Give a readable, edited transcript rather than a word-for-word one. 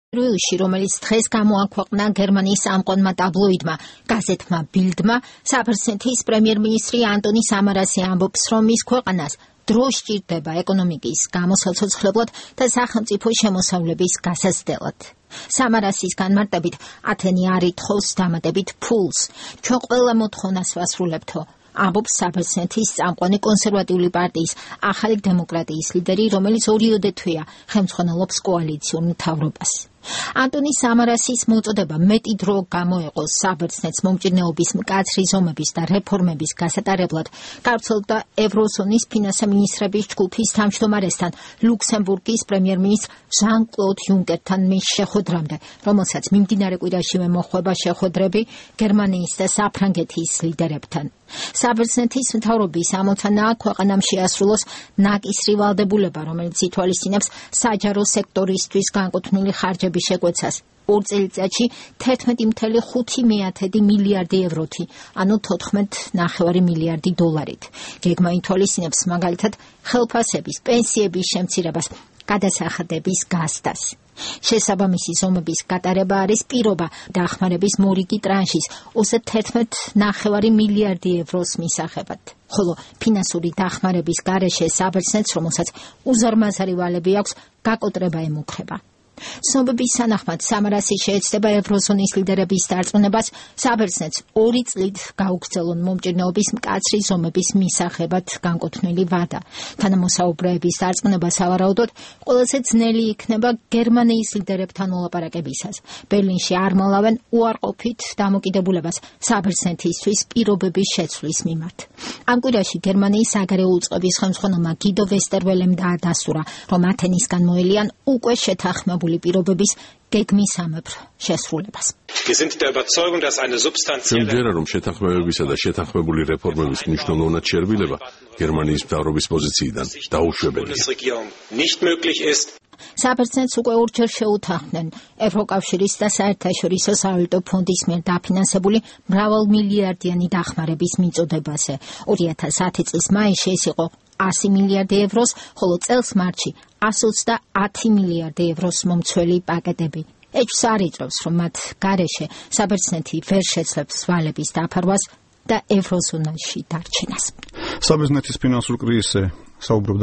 რუილში, რომელიც დღეს გამოაქვეყნა გერმანიის სამყონმა ტაბლოიდმა, გაზეთმა ბილდმა, საბერძნეთის პრემიერ-მინისტრი ანტონი სამარასი ამბობს, რომ მის ქვეყანას დრო სჭირდება ეკონომიკის გამოსაცოცხლებლად და სახელმწიფო შემოსავლების გასაცდელად. სამარასის განმარტებით, ათენი არ ითხოვს დამატებით ფულს. ჩვენ ყველა მოთხოვნას ვასრულებთო. ამბობს საბერძნეთის წამყვანი კონსერვატიული პარტიის ახალი დემოკრატიის ლიდერი, რომელიც ორიოდე თვეა ხელმძღვანელობს კოალიციურ მთავრობას. ანტონი სამარასის მოწოდება მეტი დრო გამოეყო საბერძნეთს მომჭირნეობის მკაცრი ზომების და რეფორმების გასატარებლად, გავრცელდა ევროზონის ფინანსამინისტრების ჯგუფის თავმჯდომარესთან, ლუქსემბურგის პრემიერ-მინისტრ ჟან-კლოდ იუნკერთან მის შეხვედრამდე, რომელსაც მიმდინარე კვირაშივე მოჰყვება შეხვედრები გერმანიის და საფრანგეთის ლიდერებთან. საბერძნეთის მთავრობის ამოცანაა ქვეყანამ შეასრულოს ნაკისრი ვალდებულება, რომელიც ითვალისწინებს საჯარო სექტორისთვის განკუთვნილი ხარჯების შეკვეცას. 2 წელიწადში 11,5 მილიარდი ევროთი, ანუ 14,9 მილიარდი დოლარით. გეგმა ითვალისწინებს მაგალითად ხელფასების, პენსიების შემცირებას, გადასახადების გასდას. შესაბამისი ზომების გატარება არის პირობა დახმარების მორიგი ტრანშის 31,9 მილიარდი ევროს მისაღებად. ხოლო ფინანსური დახმარების გარეშე საბერძნეთს, რომელსაც უზარმაზარი ვალები აქვს, გაკოტრება ემუქრება. ცნობების თანახმად სამარასი შეეცდება ევროზონის ლიდერების დარწმუნებას საბერძნეთს 2 წლით გაუგრძელონ მომჭირნეობის მკაცრი ზომების მისაღებად განკუთვნილი ვადა. თანამოსაუბრეების დარწმუნებას ავარაუდოთ, ყველაზე ძნელი იქნება გერმანიის ლიდერებთან მოლაპარაკებისას. ბერლინში არ მალავენ უარყოფით დამოკიდებულებას საბერძნეთისთვის პირობების შეცვლის მიმართ. ამ კვირაში გერმანიის საგარეო უწყების ხელმძღვანელმა გიდო ვესტერველემ დაადასტურა, რომ ათენისგან მოელიან უკვე შეთანხმებული პირობების გეგმისამებრ შესრულებას. Შემჯერა, რომ შეთანხმებებისა და შეთანხმებული რეფორმების მნიშვნელოვნად შერბილება გერმანიის მთავრობის პოზიციიდან დაუშვებელია. საბერძნეთს უკვე ორჯერ შეუთანხმდნენ ევროკავშირის და საერთაშორისო სავალუტო ფონდის მიერ დაფინანსებული მრავალმილიარდიანი დახმარების მიწოდებაზე. 2010 წლის მაისში ეს იყო 100 მილიარდი ევროს, ხოლო წელს მარტში 130 მილიარდი ევროს მომცველი პაკეტები. ეჭვს არ იწვევს, რომ მათ გარეშე საბერძნეთი ვერ შეძლებს ვალების დაფარვას და ევროზონაში დარჩენას. საბერძნეთის ფინანსურ კრიზისზე საუბრობ